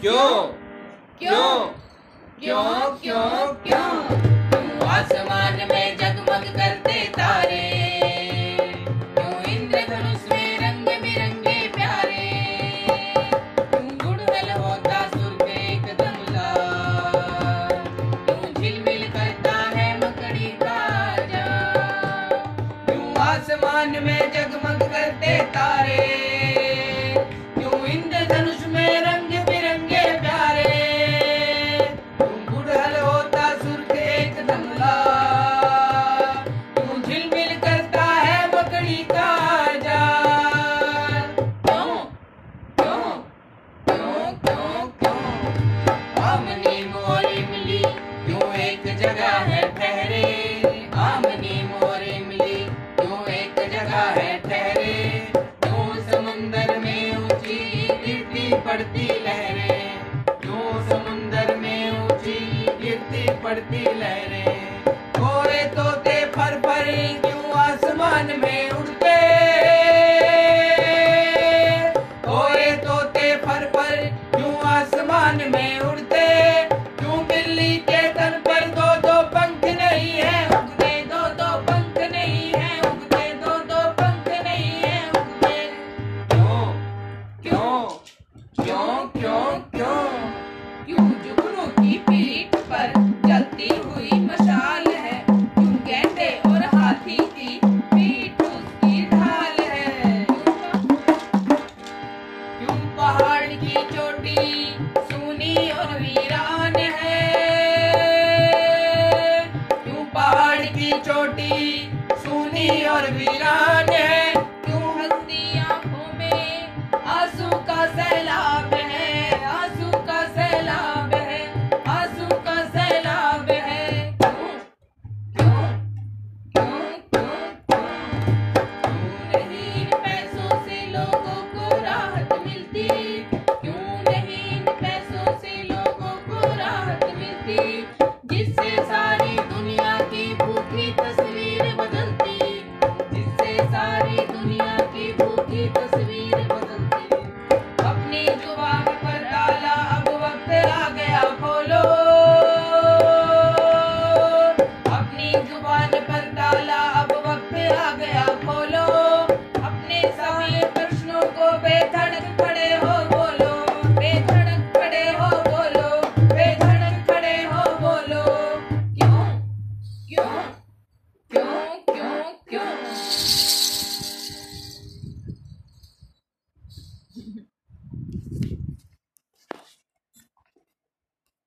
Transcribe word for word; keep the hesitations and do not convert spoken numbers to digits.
क्यों क्यों क्यों क्यों क्यों क्यों आसमान में जगमग करते तारे, क्यों इंद्रधनुष में रंग बिरंगे प्यारे, क्यों गुड़गुड़ होता सुर्ख एकदम लाल, क्यों झिलमिल करता है मकड़ी का जाल। क्यों आसमान में जगमग करते तारे, क्यों इंद्रधनुष में रंग बिरंगे प्यारे, क्यों गुड़हल होता सुर्ख एकदम लाल, क्यों झिलमिल करता है मकड़ी का जाल। क्यों क्यों क्यों क्यों क्यों आमनी मोरी मिली क्यों एक जगह है ठहरे, आमनी मोरी मिली क्यों एक जगह है ठहरे, क्यों समुंदर में ऊंची गिरती पड़ती लहरें, क्यों समुंदर में ऊंची गिरती पड़ती लहरें। कोरे तोते फर फर क्यों आसमान में उड़ते, कोरे तोते फर फर क्यों आसमान में उड़ते, क्यों बिल्ली के तन पर दो दो पंख नहीं है उगते, दो दो पंख नहीं है उगते, दो दो पंख नहीं है उगते। क्यों क्यों क्यों क्यों